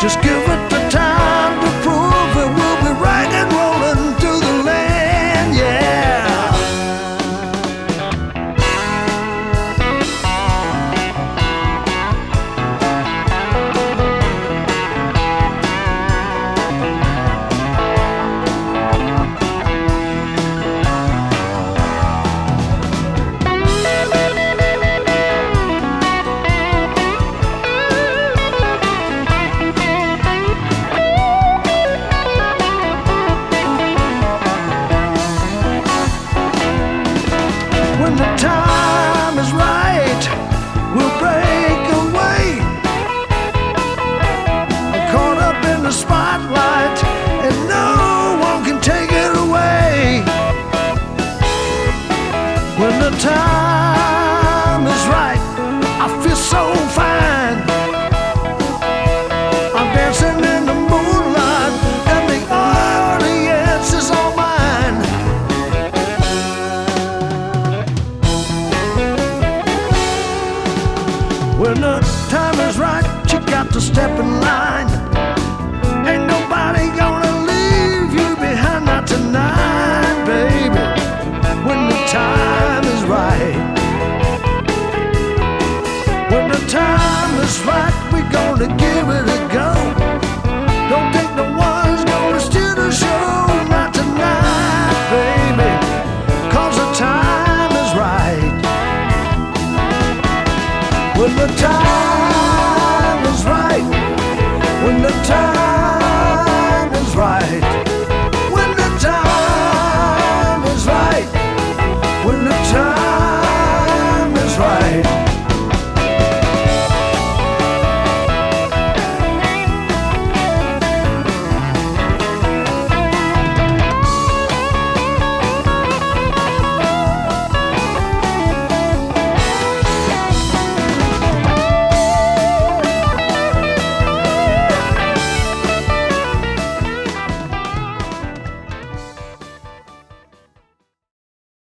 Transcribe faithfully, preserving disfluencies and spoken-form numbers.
Just give it the time to prove it. We'll be rockin' rollin' through the land, yeah. When the time is right, we'll break away. Caught up in the spotlight, and no one can take it away. When the time is right, I feel so fine. I'm dancing in the moonlight, and the audience is all mine. When the time is right, you got to step in line. Ain't nobody gonna leave you behind, not tonight, baby. When the time is right, when the time is right, we're gonna give it a go. Don't think no one's gonna steal the show, not tonight, baby. 'Cause the time is right. When the time is right, when the time